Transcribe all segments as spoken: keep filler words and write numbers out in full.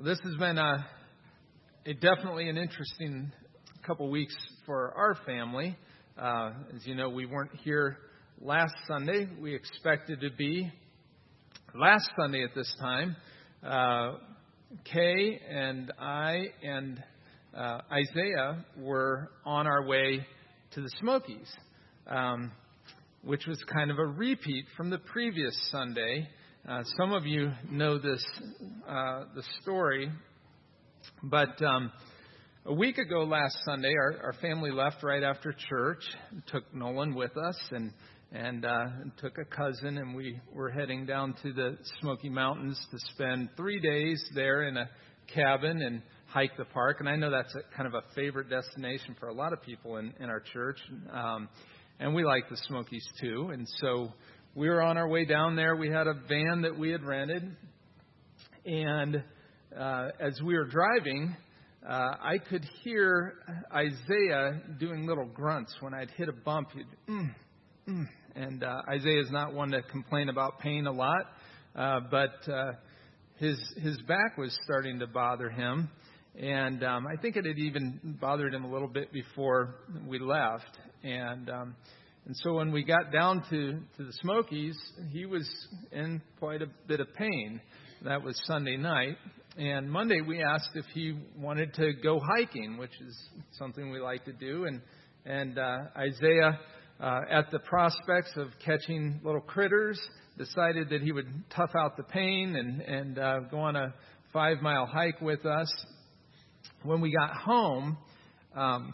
This has been a, a definitely an interesting couple weeks for our family. Uh, as you know, we weren't here last Sunday. We expected to be last Sunday at this time. Uh, Kay and I and uh, Isaiah were on our way to the Smokies, um, which was kind of a repeat from the previous Sunday. Uh, some of you know this, uh, the story, but um, a week ago last Sunday, our, our family left right after church, took Nolan with us, and and uh, took a cousin, and we were heading down to the Smoky Mountains to spend three days there in a cabin and hike the park. And I know that's a, kind of a favorite destination for a lot of people in, in our church, um, and we like the Smokies too, and so we were on our way down there. We had a van that we had rented. And uh, as we were driving, uh, I could hear Isaiah doing little grunts. When I'd hit a bump, he'd, mm, mm. And uh, Isaiah is not one to complain about pain a lot. Uh, but uh, his his back was starting to bother him. And um, I think it had even bothered him a little bit before we left. And um And so when we got down to, to the Smokies, he was in quite a bit of pain. That was Sunday night. And Monday we asked if he wanted to go hiking, which is something we like to do. And and uh, Isaiah, uh, at the prospects of catching little critters, decided that he would tough out the pain and, and uh, go on a five-mile hike with us. When we got home, um,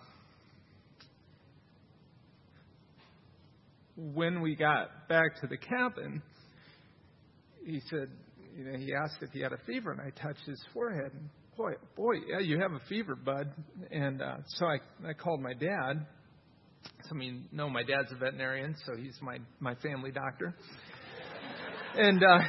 when we got back to the cabin, he said, you know, he asked if he had a fever, and I touched his forehead. And boy, boy, yeah, you have a fever, bud. And uh, so I, I called my dad. So, I mean, no, my dad's a veterinarian, so he's my, my family doctor. And uh,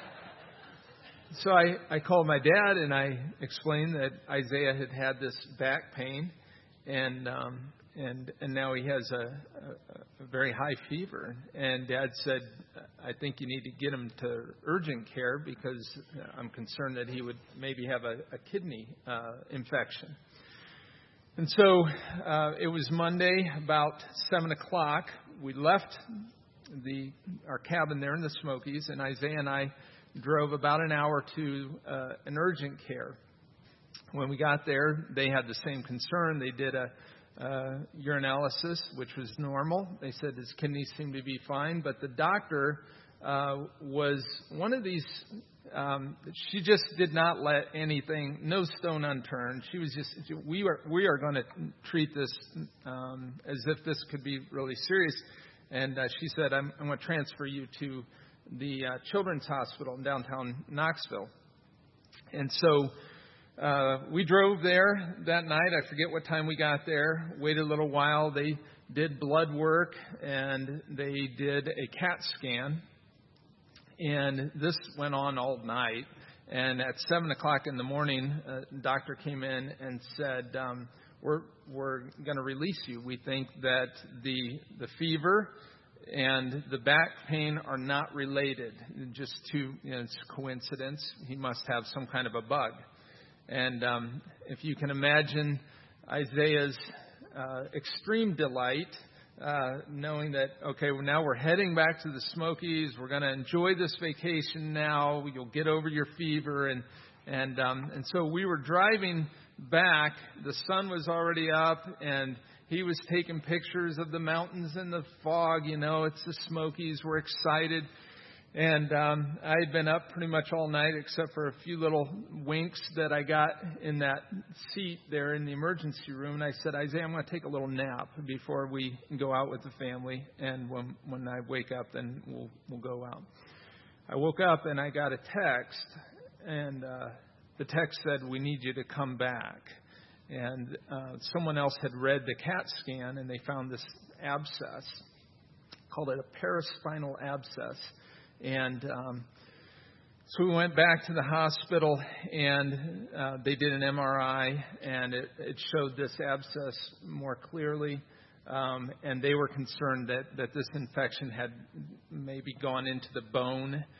so I, I called my dad, and I explained that Isaiah had had this back pain, and um, and and now he has a, a, a very high fever. And Dad said, I think you need to get him to urgent care because I'm concerned that he would maybe have a, a kidney uh, infection. And so uh, it was Monday about seven o'clock. We left the our cabin there in the Smokies, and Isaiah and I drove about an hour to uh, an urgent care. When we got there, they had the same concern. They did a Uh, urinalysis, which was normal. They said his kidneys seemed to be fine, but the doctor uh, was one of these, um, she just did not let anything, no stone unturned. She was just, we are, we are going to treat this um, as if this could be really serious. And uh, she said, I'm, I'm going to transfer you to the uh, Children's Hospital in downtown Knoxville. And so Uh, we drove there that night. I forget what time we got there. Waited a little while. They did blood work and they did a CAT scan. And this went on all night. And at seven o'clock in the morning, a doctor came in and said, um, we're we're going to release you. We think that the the fever and the back pain are not related. Just two, you know, it's coincidence. He must have some kind of a bug. And um, if you can imagine Isaiah's uh, extreme delight, uh, knowing that, okay, well, now we're heading back to the Smokies. We're going to enjoy this vacation now. You'll get over your fever. And and um, and so we were driving back. The sun was already up, and he was taking pictures of the mountains and the fog. You know, it's the Smokies. We're excited. And um, I had been up pretty much all night except for a few little winks that I got in that seat there in the emergency room. And I said, Isaiah, I'm going to take a little nap before we go out with the family. And when when I wake up, then we'll we'll go out. I woke up and I got a text, and uh, the text said, we need you to come back. And uh, someone else had read the CAT scan, and they found this abscess, called it a paraspinal abscess. And um, so we went back to the hospital, and uh, they did an M R I, and it, it showed this abscess more clearly. Um, and they were concerned that, that this infection had maybe gone into the bone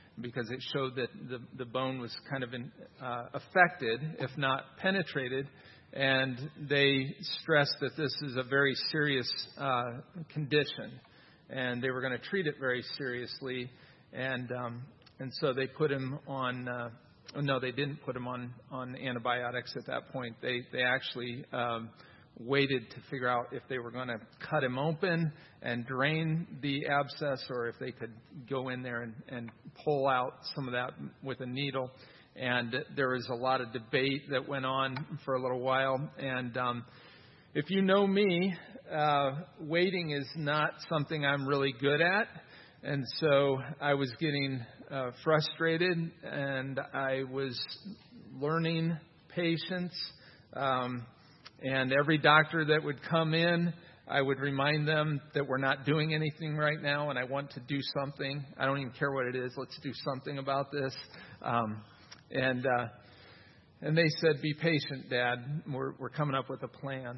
because it showed that the, the bone was kind of in, uh, affected, if not penetrated. And they stressed that this is a very serious uh, condition, and they were going to treat it very seriously. And um, and so they put him on. Uh, no, they didn't put him on, on antibiotics at that point. They they actually um, waited to figure out if they were going to cut him open and drain the abscess, or if they could go in there and, and pull out some of that with a needle. And there was a lot of debate that went on for a little while. And um, if you know me, uh, waiting is not something I'm really good at. And so I was getting uh, frustrated, and I was learning patience. Um, and every doctor that would come in, I would remind them that we're not doing anything right now, and I want to do something. I don't even care what it is. Let's do something about this. Um, And uh, and they said, "Be patient, Dad. We're we're coming up with a plan."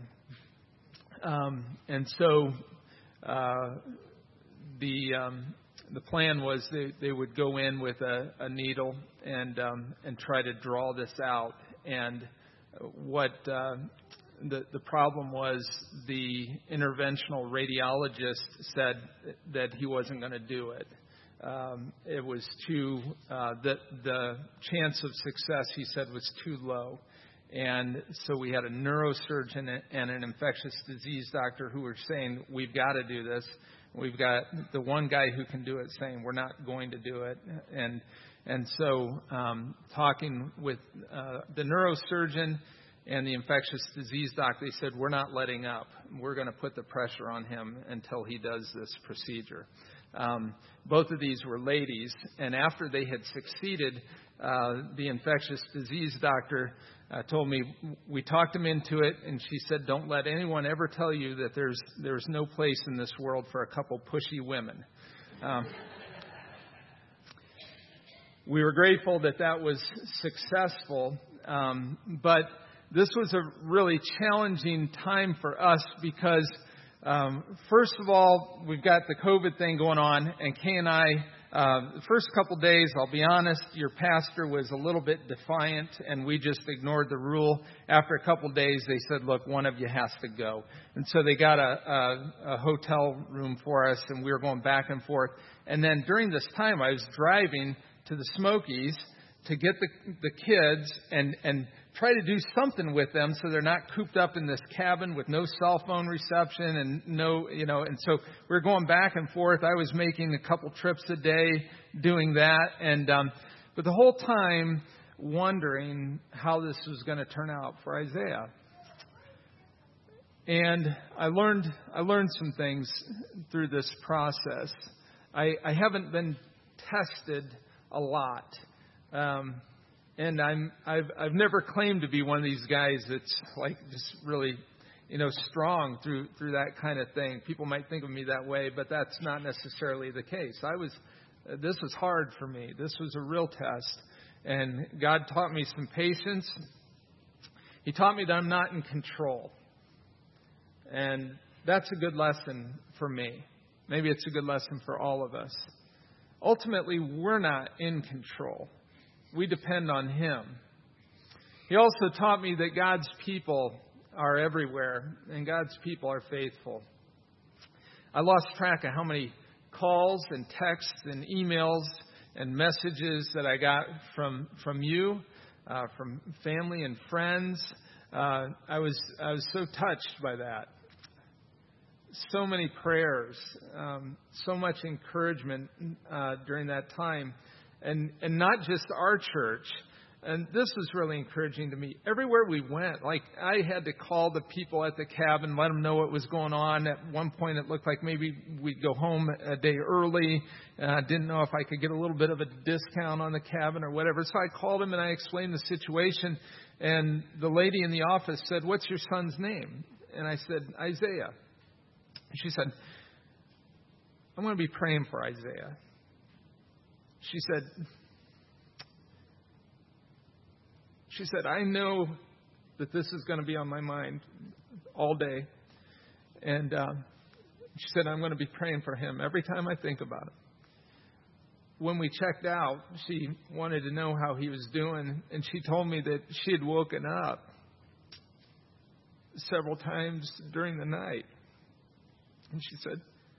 Um, and so uh, the um, the plan was they, they would go in with a, a needle and um, and try to draw this out. And what uh, the the problem was, the interventional radiologist said that he wasn't going to do it. Um, it was too, uh, the, the chance of success, he said, was too low. And so we had a neurosurgeon and an infectious disease doctor who were saying, we've got to do this. We've got the one guy who can do it saying, we're not going to do it. And and so um, talking with uh, the neurosurgeon and the infectious disease doctor, they said, we're not letting up. We're going to put the pressure on him until he does this procedure. Um, both of these were ladies, and after they had succeeded, uh, the infectious disease doctor uh, told me, we talked him into it, and she said, don't let anyone ever tell you that there's there's no place in this world for a couple pushy women. Um, we were grateful that that was successful, um, but this was a really challenging time for us because Um, first of all, we've got the COVID thing going on, and Kay and I, uh, the first couple days, I'll be honest, your pastor was a little bit defiant, and we just ignored the rule. After a couple days, they said, look, one of you has to go. And so they got a, a, a hotel room for us, and we were going back and forth. And then during this time, I was driving to the Smokies to get the, the kids and, and try to do something with them so they're not cooped up in this cabin with no cell phone reception and no, you know, and so we're going back and forth. I was making a couple trips a day doing that. And, um, but the whole time wondering how this was going to turn out for Isaiah. And I learned, I learned some things through this process. I, I haven't been tested a lot. Um, And I'm, I've, I've never claimed to be one of these guys that's like just really, you know, strong through, through that kind of thing. People might think of me that way, but that's not necessarily the case. I was, uh, this was hard for me. This was a real test. And God taught me some patience. He taught me that I'm not in control. And that's a good lesson for me. Maybe it's a good lesson for all of us. Ultimately, we're not in control. We depend on Him. He also taught me that God's people are everywhere, and God's people are faithful. I lost track of how many calls and texts and emails and messages that I got from from you, uh, from family and friends. Uh, I was I was so touched by that. So many prayers, um, so much encouragement uh, during that time. And and not just our church. And this was really encouraging to me. Everywhere we went, like I had to call the people at the cabin, let them know what was going on. At one point, it looked like maybe we'd go home a day early. And I didn't know if I could get a little bit of a discount on the cabin or whatever. So I called them and I explained the situation. And the lady in the office said, "What's your son's name?" And I said, "Isaiah." She said, "I'm going to be praying for Isaiah." She said, she said, "I know that this is going to be on my mind all day." And uh, she said, "I'm going to be praying for him every time I think about it." when we checked out, she wanted to know how he was doing, and she told me that she had woken up several times during the night. And she said,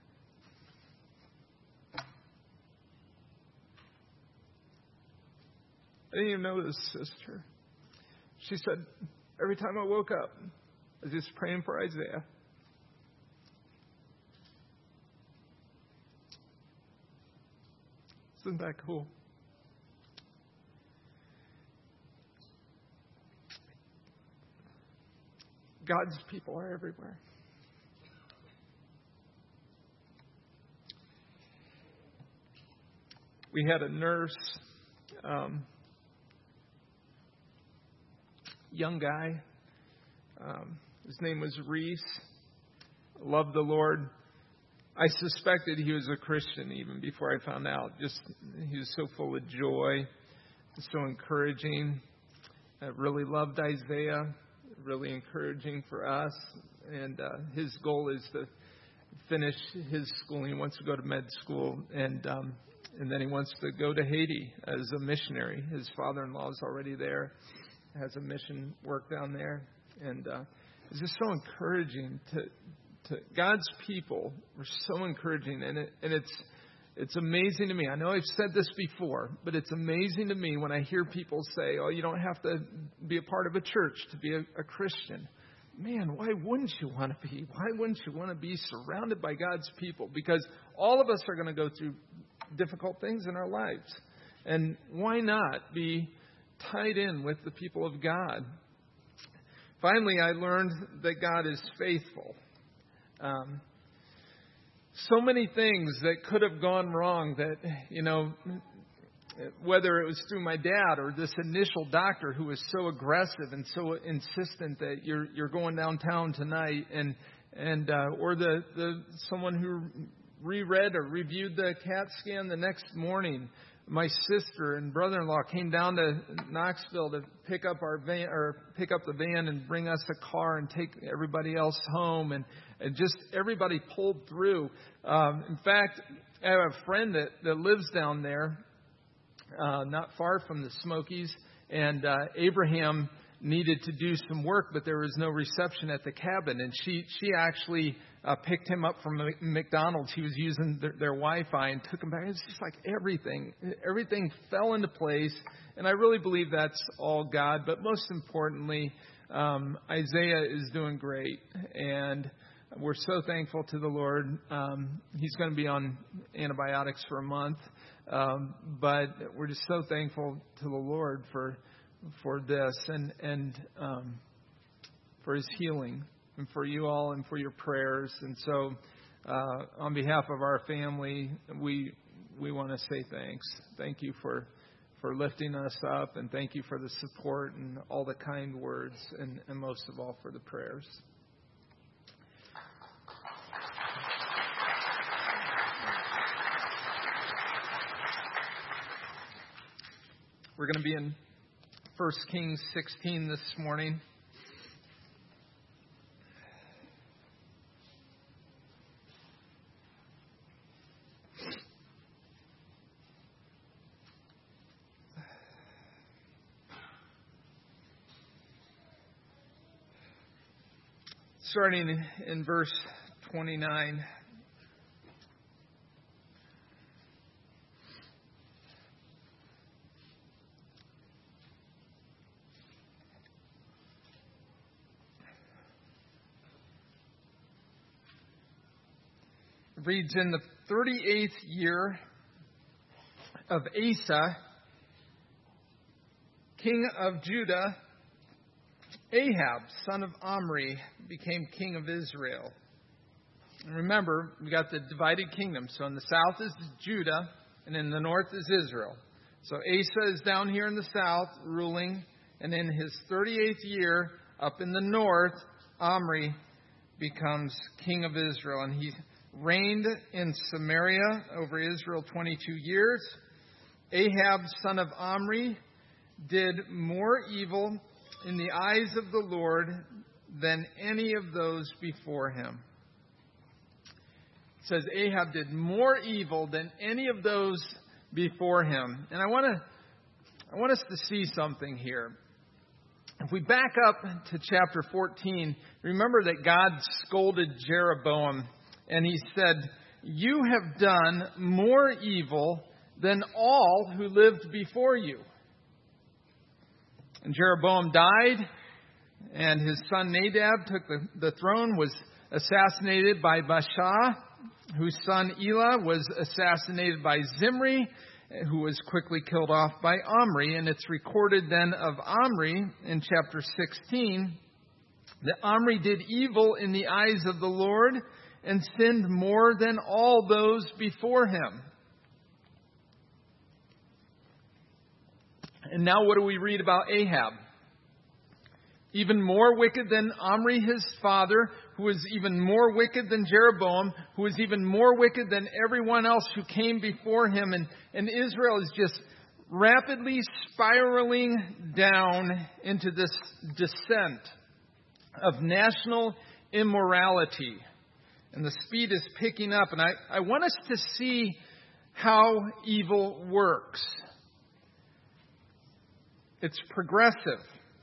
I didn't even know this, sister. She said, every time I woke up, I was just praying for Isaiah. Isn't that cool? God's people are everywhere. We had a nurse, um, young guy. Um, his name was Reese. Loved the Lord. I suspected he was a Christian even before I found out. Just he was so full of joy, so encouraging. I really loved Isaiah. Really encouraging for us. And uh, his goal is to finish his schooling. He wants to go to med school, and um, and then he wants to go to Haiti as a missionary. His father-in-law is already there, has a mission work down there, and uh, it's just so encouraging to. To God's people are so encouraging, and it, and it's it's amazing to me. I know I've said this before, but it's amazing to me when I hear people say, "Oh, you don't have to be a part of a church to be a, a Christian." Man, why wouldn't you want to be? Why wouldn't you want to be surrounded by God's people? Because all of us are going to go through difficult things in our lives, and why not be tied in with the people of God? Finally, I learned that God is faithful. Um, so many things that could have gone wrong that, you know, whether it was through my dad or this initial doctor who was so aggressive and so insistent that you're you're going downtown tonight, and and uh, or the, the someone who reread or reviewed the CAT scan the next morning. My sister and brother-in-law came down to Knoxville to pick up our van or pick up the van and bring us a car and take everybody else home, and, and just everybody pulled through. Um, in fact, I have a friend that, that lives down there, uh, not far from the Smokies, and uh, Abraham needed to do some work, but there was no reception at the cabin, and she she actually uh, picked him up from McDonald's. He was using their, their Wi-Fi and took him back. It's just like everything, everything fell into place, and I really believe that's all God. But most importantly, um, Isaiah is doing great, and we're so thankful to the Lord. Um, he's going to be on antibiotics for a month, um, but we're just so thankful to the Lord for. for this and and um, for his healing, and for you all, and for your prayers. And so uh, on behalf of our family, we we want to say thanks. Thank you for for lifting us up, and thank you for the support and all the kind words, and, and most of all for the prayers. We're going to be in First Kings sixteen this morning. Starting in, in verse twenty-nine. Reads, in the thirty-eighth year of Asa, king of Judah, Ahab, son of Omri, became king of Israel. And remember, we got the divided kingdom. So in the south is Judah, and in the north is Israel. So Asa is down here in the south, ruling, and in his thirty-eighth year, up in the north, Omri becomes king of Israel, and he reigned in Samaria over Israel twenty-two years. Ahab, son of Omri, did more evil in the eyes of the Lord than any of those before him. It says Ahab did more evil than any of those before him. And I want to I want us to see something here. If we back up to chapter fourteen, remember that God scolded Jeroboam and he said, "You have done more evil than all who lived before you." And Jeroboam died, and his son Nadab took the, the throne, was assassinated by Baasha, whose son Elah was assassinated by Zimri, who was quickly killed off by Omri. And it's recorded then of Omri in chapter sixteen that Omri did evil in the eyes of the Lord and sinned more than all those before him. And now what do we read about Ahab? Even more wicked than Omri, his father, who was even more wicked than Jeroboam, who was even more wicked than everyone else who came before him. And, and Israel is just rapidly spiraling down into this descent of national immorality. And the speed is picking up. And I, I want us to see how evil works. It's progressive.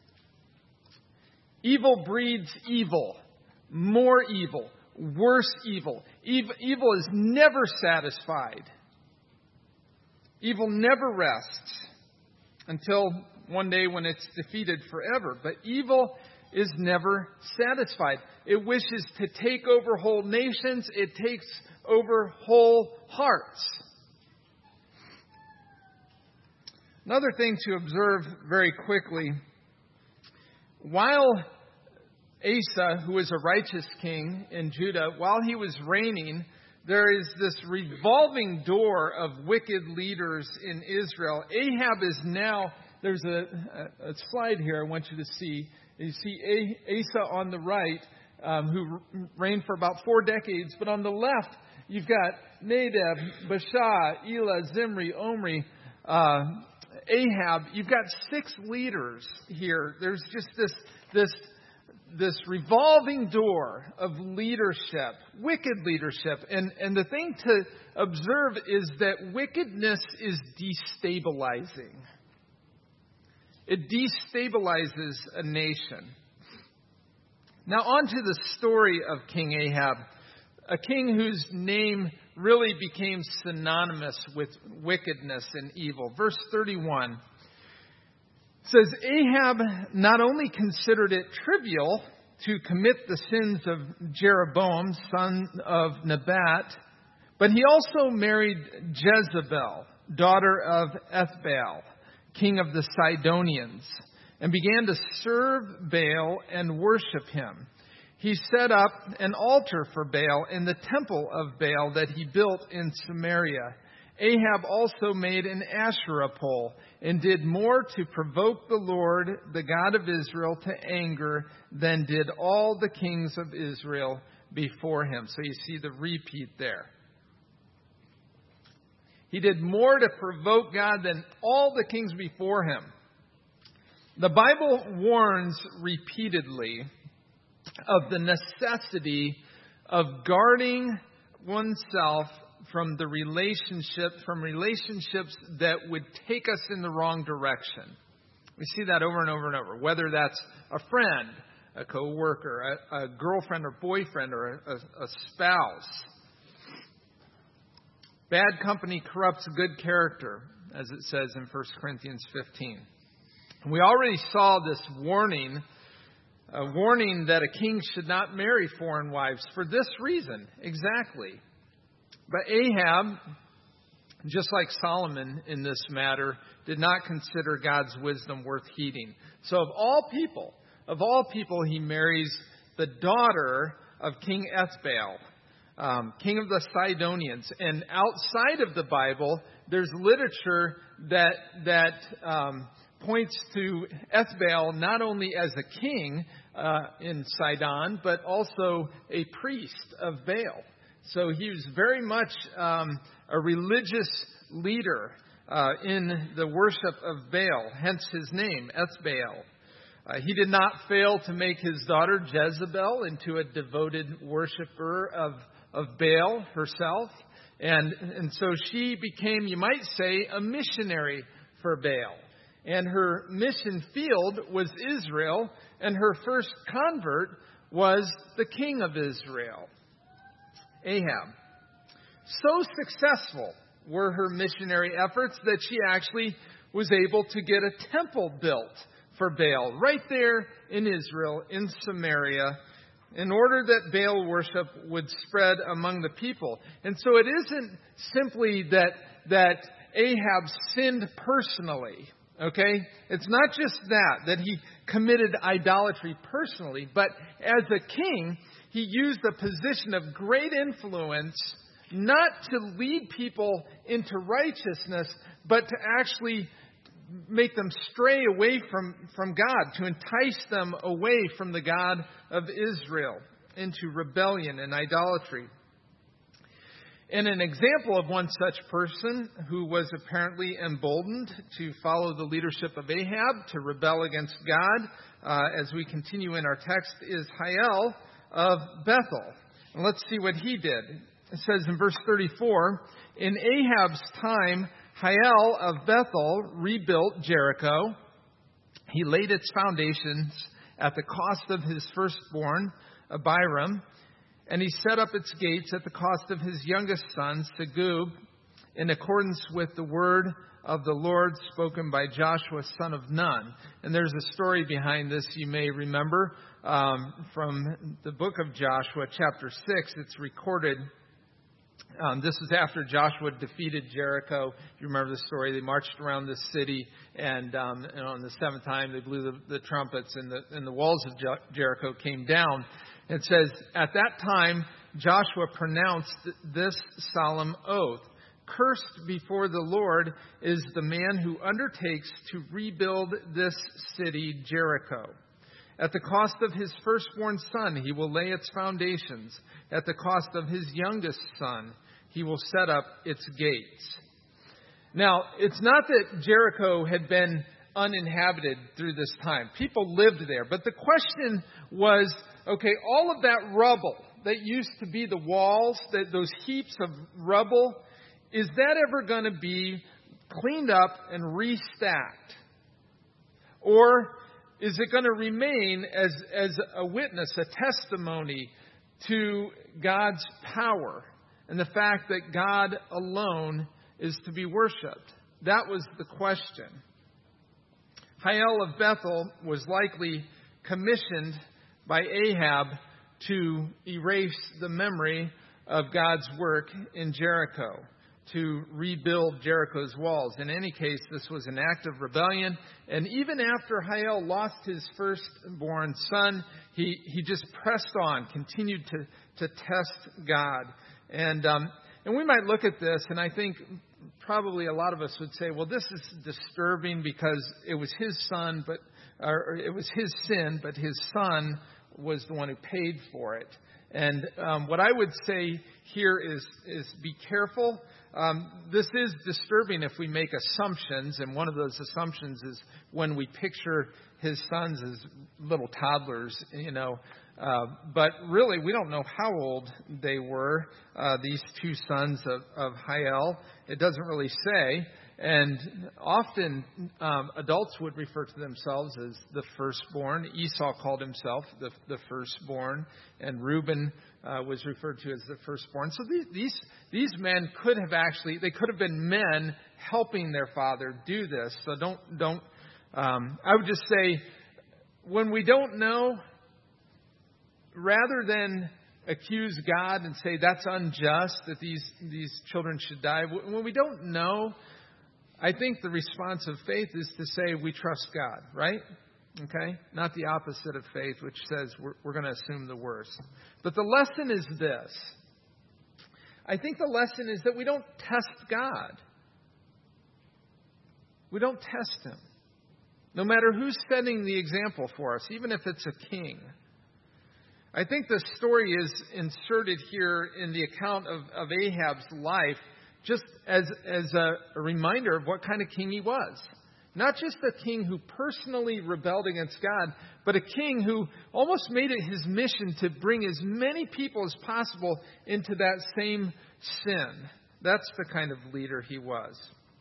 Evil breeds evil, more evil, worse evil. Evil, evil is never satisfied. Evil never rests until one day when it's defeated forever. But evil is never satisfied. It wishes to take over whole nations. It takes over whole hearts. Another thing to observe very quickly, while Asa, who was a righteous king in Judah, while he was reigning, there is this revolving door of wicked leaders in Israel. Ahab is now, there's a, a, a slide here I want you to see. You see Asa on the right, um, who reigned for about four decades. But on the left, you've got Nadab, Baasha, Elah, Zimri, Omri, uh, Ahab. You've got six leaders here. There's just this this this revolving door of leadership, wicked leadership. And, and the thing to observe is that wickedness is destabilizing. It destabilizes a nation. Now on to the story of King Ahab, a king whose name really became synonymous with wickedness and evil. Verse thirty-one says, Ahab not only considered it trivial to commit the sins of Jeroboam, son of Nebat, but he also married Jezebel, daughter of Ethbaal, king of the Sidonians, and began to serve Baal and worship him. He set up an altar for Baal in the temple of Baal that he built in Samaria. Ahab also made an Asherah pole and did more to provoke the Lord, the God of Israel, to anger than did all the kings of Israel before him. So you see the repeat there. He did more to provoke God than all the kings before him. The Bible warns repeatedly of the necessity of guarding oneself from the relationship, from relationships that would take us in the wrong direction. We see that over and over and over, whether that's a friend, a co-worker, a, a girlfriend or boyfriend, or a, a, a spouse. Bad company corrupts good character, as it says in First Corinthians fifteen. We already saw this warning, a warning that a king should not marry foreign wives for this reason, exactly. But Ahab, just like Solomon in this matter, did not consider God's wisdom worth heeding. So of all people, of all people, he marries the daughter of King Ethbaal, um, king of the Sidonians. And outside of the Bible, there's literature that that um, points to Ethbaal not only as a king uh, in Sidon, but also a priest of Baal. So he was very much um, a religious leader uh, in the worship of Baal, hence his name, Ethbaal. Uh, he did not fail to make his daughter Jezebel into a devoted worshiper of, of Baal herself. And, and so she became, you might say, a missionary for Baal. And her mission field was Israel, and her first convert was the king of Israel, Ahab. So successful were her missionary efforts that she actually was able to get a temple built for Baal right there in Israel, in Samaria, in order that Baal worship would spread among the people. And so it isn't simply that that Ahab sinned personally, okay? It's not just that, that he committed idolatry personally, but as a king, he used a position of great influence not to lead people into righteousness, but to actually make them stray away from, from God, to entice them away from the God of Israel into rebellion and idolatry. And an example of one such person who was apparently emboldened to follow the leadership of Ahab, to rebel against God, uh, as we continue in our text, is Hiel of Bethel. And let's see what he did. It says in verse thirty-four, in Ahab's time, Hiel of Bethel rebuilt Jericho. He laid its foundations at the cost of his firstborn, Abiram, and he set up its gates at the cost of his youngest son, Segub, in accordance with the word of the Lord spoken by Joshua, son of Nun. And there's a story behind this you may remember um, from the book of Joshua, chapter six. It's recorded. Um, this is after Joshua defeated Jericho. If you remember the story, they marched around the city, and, um, and on the seventh time they blew the, the trumpets, and the, and the walls of Jer- Jericho came down. It says, at that time, Joshua pronounced this solemn oath. Cursed before the Lord is the man who undertakes to rebuild this city, Jericho. At the cost of his firstborn son, he will lay its foundations. At the cost of his youngest son, he will set up its gates. Now, it's not that Jericho had been uninhabited through this time. People lived there. But the question was, okay, all of that rubble that used to be the walls, that those heaps of rubble, is that ever going to be cleaned up and restacked? Or is it going to remain as, as a witness, a testimony to God's power and the fact that God alone is to be worshipped? That was the question. Hiel of Bethel was likely commissioned by Ahab to erase the memory of God's work in Jericho, to rebuild Jericho's walls. In any case, this was an act of rebellion. And even after Hiel lost his firstborn son, he, he just pressed on, continued to, to test God. And, um, and we might look at this, and I think probably a lot of us would say, well, this is disturbing because it was his son, but or it was his sin, but his son was the one who paid for it. And um, what I would say here is, is be careful. Um, this is disturbing if we make assumptions, and one of those assumptions is when we picture his sons as little toddlers, you know. Uh, but really, we don't know how old they were, uh, these two sons of, of Hiel. It doesn't really say. And often um, adults would refer to themselves as the firstborn. Esau called himself the, the firstborn, and Reuben uh, was referred to as the firstborn. So these, these these men could have actually they could have been men helping their father do this. So don't don't. Um, I would just say when we don't know, rather than accuse God and say that's unjust that these these children should die, when we don't know, I think the response of faith is to say we trust God, right? Okay? Not the opposite of faith, which says we're, we're going to assume the worst. But the lesson is this. I think the lesson is that we don't test God. We don't test Him. No matter who's setting the example for us, even if it's a king. I think the story is inserted here in the account of, of Ahab's life just as, as a, a reminder of what kind of king he was. Not just a king who personally rebelled against God, but a king who almost made it his mission to bring as many people as possible into that same sin, That's the kind of leader he was.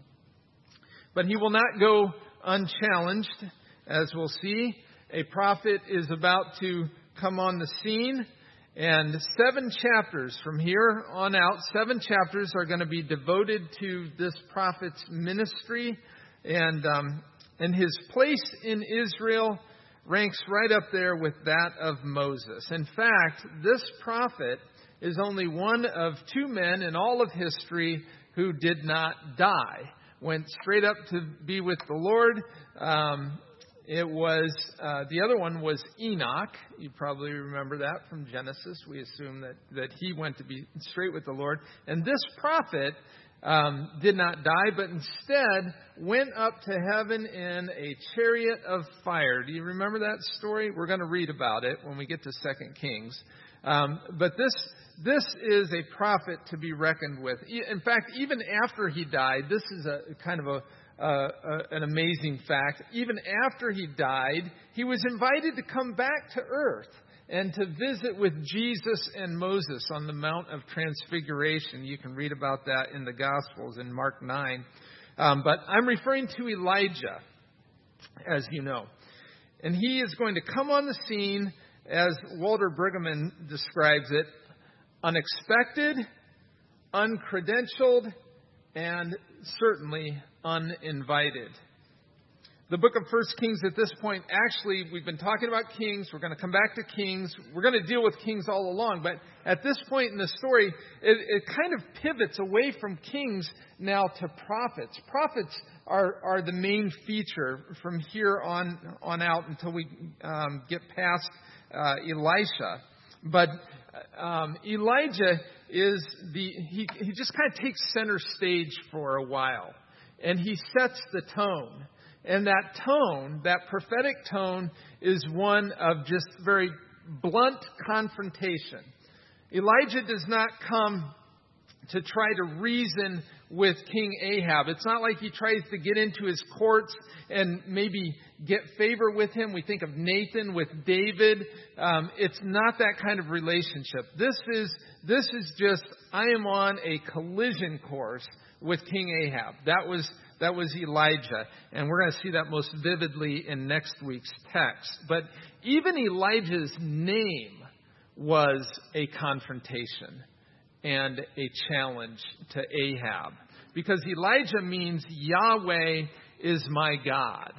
But he will not go unchallenged, as we'll see. A prophet is about to come on the scene, and seven chapters from here on out, seven chapters are going to be devoted to this prophet's ministry, and um, and his place in Israel ranks right up there with that of Moses. In fact, this prophet is only one of two men in all of history who did not die. Went straight up to be with the Lord. Um, it was, uh, the other one was Enoch. You probably remember that from Genesis. We assume that, that he went to be straight with the Lord. And this prophet um, did not die, but instead went up to heaven in a chariot of fire. Do you remember that story? We're going to read about it when we get to Second Kings. Um, but this This is a prophet to be reckoned with. In fact, even after he died, this is a kind of a, uh, a an amazing fact. Even after he died, he was invited to come back to earth and to visit with Jesus and Moses on the Mount of Transfiguration. You can read about that in the Gospels in Mark nine. Um, but I'm referring to Elijah, as you know. And he is going to come on the scene, as Walter Brueggemann describes it, unexpected, uncredentialed, and certainly uninvited. The book of First Kings at this point, actually, we've been talking about kings. We're going to come back to kings. We're going to deal with kings all along. But at this point in the story, it, it kind of pivots away from kings now to prophets. Prophets are, are the main feature from here on, on out until we um, get past uh, Elisha. But um, Elijah is the, he, he just kind of takes center stage for a while. And he sets the tone. And that tone, that prophetic tone, is one of just very blunt confrontation. Elijah does not come to try to reason with King Ahab. It's not like he tries to get into his courts and maybe get favor with him. We think of Nathan with David. Um, it's not that kind of relationship. This is this is just, I am on a collision course with King Ahab. That was that was Elijah, and we're going to see that most vividly in next week's text. But even Elijah's name was a confrontation and a challenge to Ahab, because Elijah means Yahweh is my God.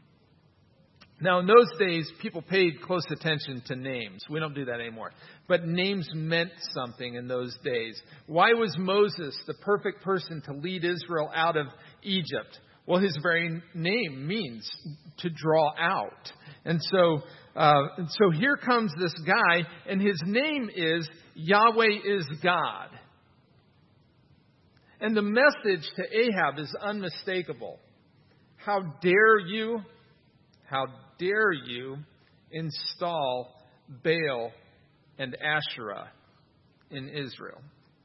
Now, in those days, people paid close attention to names. We don't do that anymore. But names meant something in those days. Why was Moses the perfect person to lead Israel out of Egypt? Well, his very name means to draw out. And so, uh, and so here comes this guy, and his name is Yahweh is God. And the message to Ahab is unmistakable. How dare you, how dare you install Baal and Asherah in Israel?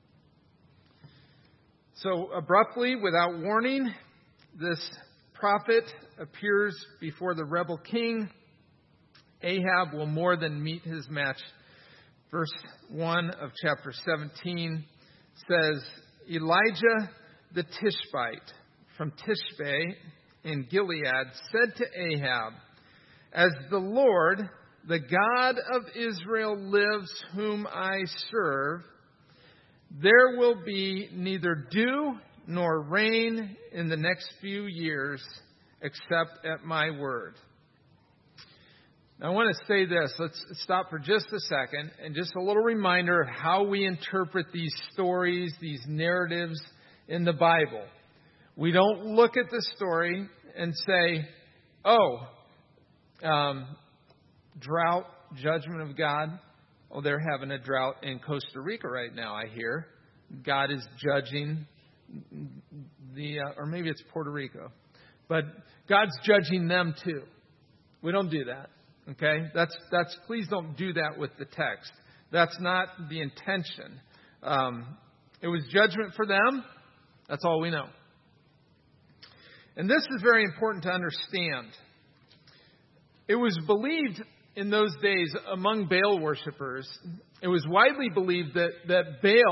So abruptly, without warning, this prophet appears before the rebel king. Ahab will more than meet his match. Verse one of chapter seventeen says, Elijah the Tishbite from Tishbe in Gilead said to Ahab, as the Lord, the God of Israel lives, whom I serve, there will be neither dew nor rain in the next few years except at my word. Now, I want to say this. Let's stop for just a second, and just a little reminder of how we interpret these stories, these narratives in the Bible. We don't look at the story and say, oh, um, drought, judgment of God. Oh, they're having a drought in Costa Rica right now, I hear. God is judging the, uh, or maybe it's Puerto Rico. But God's judging them too. We don't do that. Okay? That's, that's, please don't do that with the text. That's not the intention. Um, it was judgment for them. That's all we know. And this is very important to understand. It was believed in those days among Baal worshipers, it was widely believed that, that Baal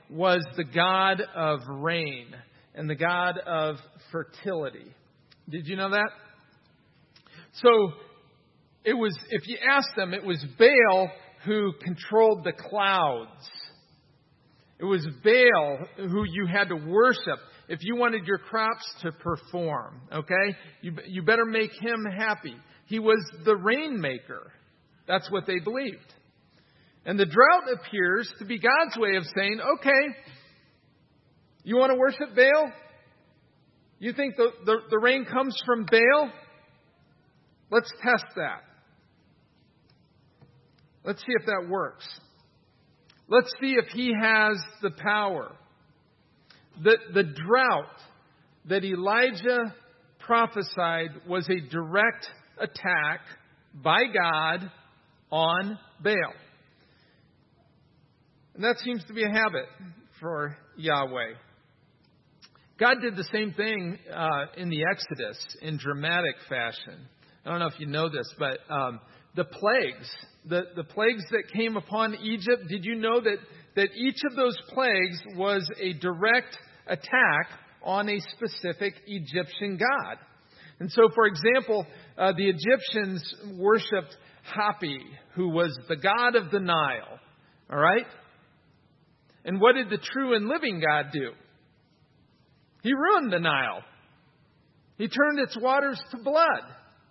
was the god of rain and the god of fertility. Did you know that? So it was, if you ask them, it was Baal who controlled the clouds. It was Baal who you had to worship if you wanted your crops to perform. Okay? You, you better make him happy. He was the rainmaker. That's what they believed. And the drought appears to be God's way of saying, okay, you want to worship Baal? You think the, the, the rain comes from Baal? Let's test that. Let's see if that works. Let's see if he has the power. The, the drought that Elijah prophesied was a direct attack by God on Baal. And that seems to be a habit for Yahweh. God did the same thing uh, in the Exodus in dramatic fashion. I don't know if you know this, but um, the plagues, the, the plagues that came upon Egypt, did you know that, that each of those plagues was a direct attack on a specific Egyptian god? And so, for example, uh, the Egyptians worshipped Hapi, who was the god of the Nile. All right? And what did the true and living God do? He ruined the Nile. He turned its waters to blood.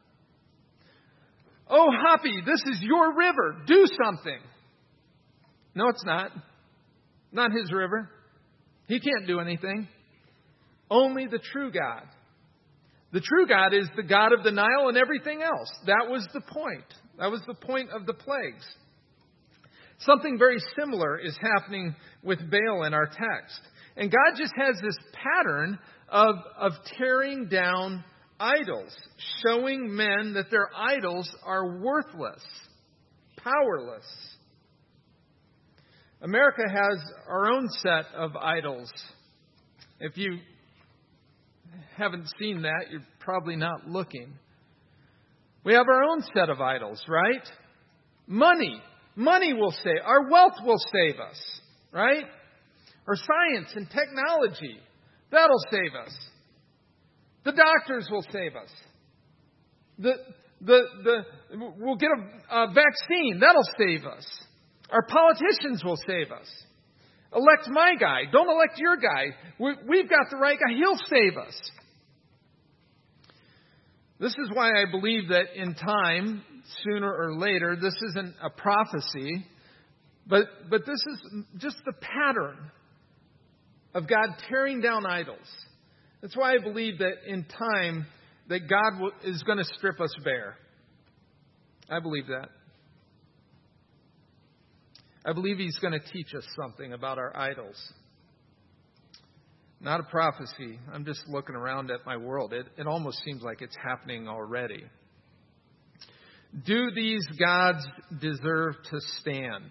Oh, Hapi, this is your river. Do something. No, it's not. Not his river. He can't do anything. Only the true God. The true God is the God of the Nile and everything else. That was the point. That was the point of the plagues. Something very similar is happening with Baal in our text. And God just has this pattern of, of tearing down idols, showing men that their idols are worthless, powerless. America has our own set of idols. If you haven't seen that, you're probably not looking. We have our own set of idols, right? Money. Money will save. Our wealth will save us, right? Or science and technology. That'll save us. The doctors will save us. The, the, the, we'll get a, a vaccine. That'll save us. Our politicians will save us. Elect my guy. Don't elect your guy. We, we've got the right guy. He'll save us. This is why I believe that in time, sooner or later, this isn't a prophecy, but, but this is just the pattern of God tearing down idols. That's why I believe that in time that God will, is going to strip us bare. I believe that. I believe He's going to teach us something about our idols. Not a prophecy. I'm just looking around at my world. It, it almost seems like it's happening already. Do these gods deserve to stand?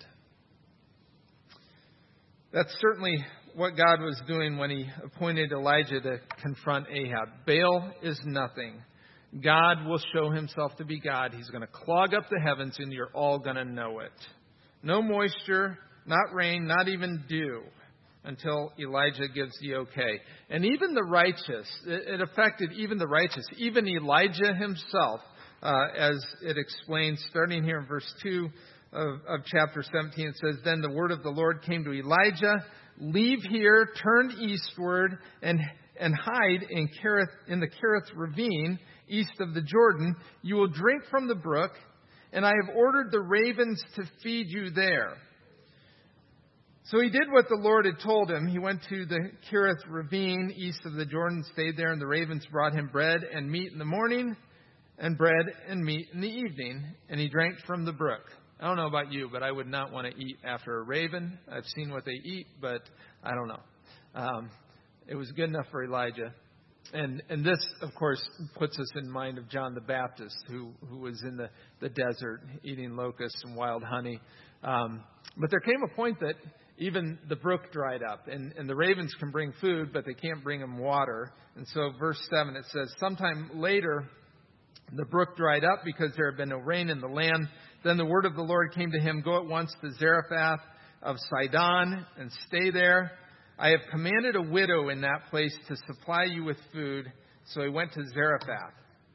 That's certainly what God was doing when He appointed Elijah to confront Ahab. Baal is nothing. God will show Himself to be God. He's going to clog up the heavens and you're all going to know it. No moisture, not rain, not even dew until Elijah gives the okay. And even the righteous, it affected even the righteous, even Elijah himself, uh, as it explains, starting here in verse two of, of chapter seventeen, it says, Then the word of the Lord came to Elijah, Leave here, turn eastward, and and hide in Kerith, in the Kerith ravine, east of the Jordan. You will drink from the brook, and I have ordered the ravens to feed you there. So he did what the Lord had told him. He went to the Kerith ravine, east of the Jordan, stayed there, and the ravens brought him bread and meat in the morning, and bread and meat in the evening, and he drank from the brook. I don't know about you, but I would not want to eat after a raven. I've seen what they eat, but I don't know. Um, it was good enough for Elijah. And and this, of course, puts us in mind of John the Baptist, who, who was in the, the desert eating locusts and wild honey. Um, but there came a point that even the brook dried up. And, and the ravens can bring food, but they can't bring them water. And so verse seven, it says, Sometime later the brook dried up because there had been no rain in the land. Then the word of the Lord came to him, Go at once to Zarephath, of Sidon and stay there. I have commanded a widow in that place to supply you with food. So he went to Zarephath.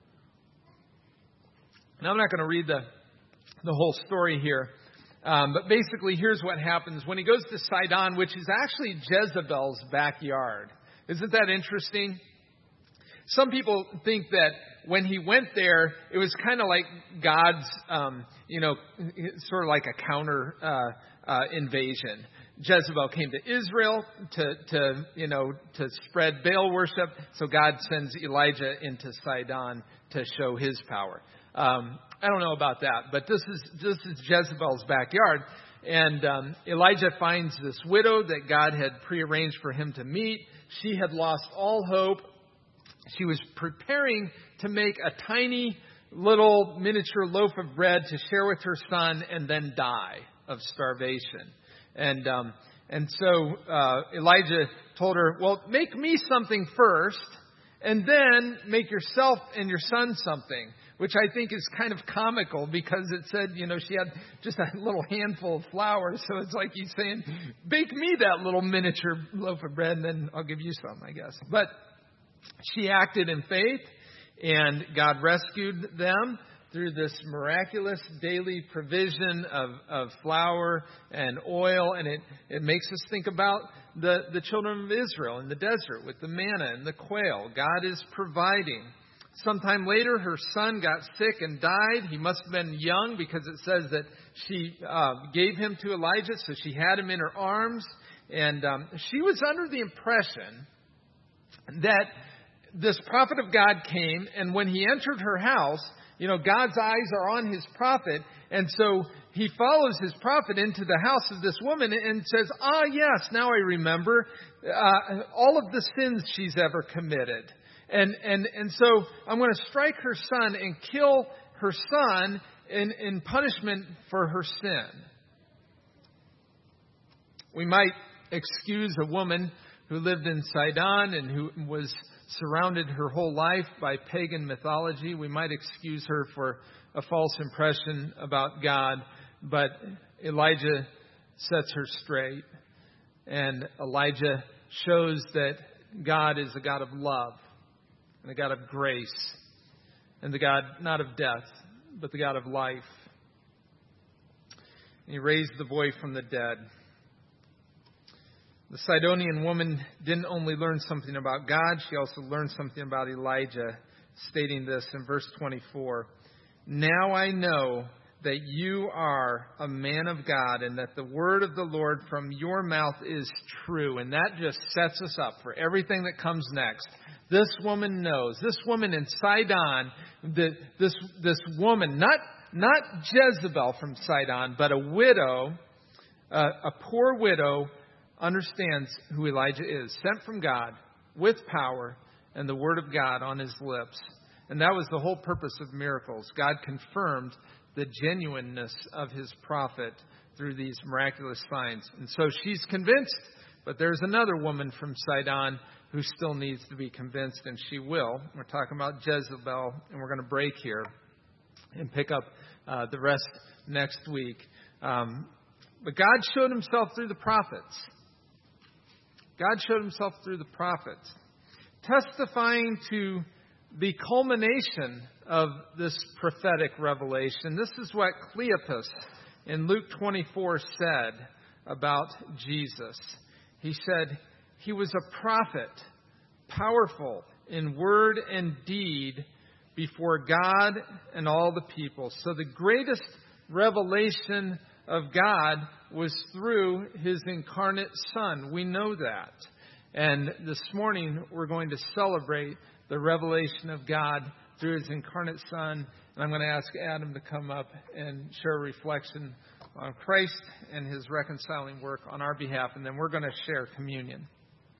Now, I'm not going to read the, the whole story here. Um, but basically, here's what happens. When he goes to Sidon, which is actually Jezebel's backyard. Isn't that interesting? Some people think that when he went there, it was kind of like God's, um, you know, sort of like a counter uh, uh, invasion. Jezebel came to Israel to, to, you know, to spread Baal worship. So God sends Elijah into Sidon to show his power. Um, I don't know about that, but this is this is Jezebel's backyard. And um, Elijah finds this widow that God had prearranged for him to meet. She had lost all hope. She was preparing to make a tiny little miniature loaf of bread to share with her son and then die of starvation. And um, and so uh, Elijah told her, well, make me something first and then make yourself and your son something, which I think is kind of comical because it said, you know, she had just a little handful of flour. So it's like he's saying, bake me that little miniature loaf of bread and then I'll give you some, I guess. But she acted in faith and God rescued them through this miraculous daily provision of, of flour and oil. And it, it makes us think about the, the children of Israel in the desert with the manna and the quail. God is providing. Sometime later, her son got sick and died. He must have been young because it says that she uh, gave him to Elijah, so she had him in her arms. And um, she was under the impression that this prophet of God came, and when he entered her house, you know, God's eyes are on his prophet, and so he follows his prophet into the house of this woman and says, ah, yes, now I remember uh, all of the sins she's ever committed. And and and so I'm going to strike her son and kill her son in, in punishment for her sin. We might excuse a woman who lived in Sidon and who was surrounded her whole life by pagan mythology. We might excuse her for a false impression about God. But Elijah sets her straight. And Elijah shows that God is a God of love. And the God of grace, and the God not of death, but the God of life. And he raised the boy from the dead. The Sidonian woman didn't only learn something about God, she also learned something about Elijah, stating this in verse twenty-four. Now I know that you are a man of God and that the word of the Lord from your mouth is true. And that just sets us up for everything that comes next. This woman knows. This woman in Sidon, the, this this woman, not not Jezebel from Sidon, but a widow, uh, a poor widow, understands who Elijah is, sent from God with power and the word of God on his lips. And that was the whole purpose of miracles. God confirmed the genuineness of his prophet through these miraculous signs. And so she's convinced, but there's another woman from Sidon who still needs to be convinced, and she will. We're talking about Jezebel, and we're going to break here and pick up uh, the rest next week. Um, but God showed himself through the prophets. God showed himself through the prophets, testifying to the culmination of this prophetic revelation. This is what Cleopas in Luke twenty-four said about Jesus. He said, he was a prophet, powerful in word and deed before God and all the people. So the greatest revelation of God was through his incarnate Son. We know that. And this morning we're going to celebrate the revelation of God through his incarnate Son. And I'm going to ask Adam to come up and share a reflection on Christ and his reconciling work on our behalf. And then we're going to share communion.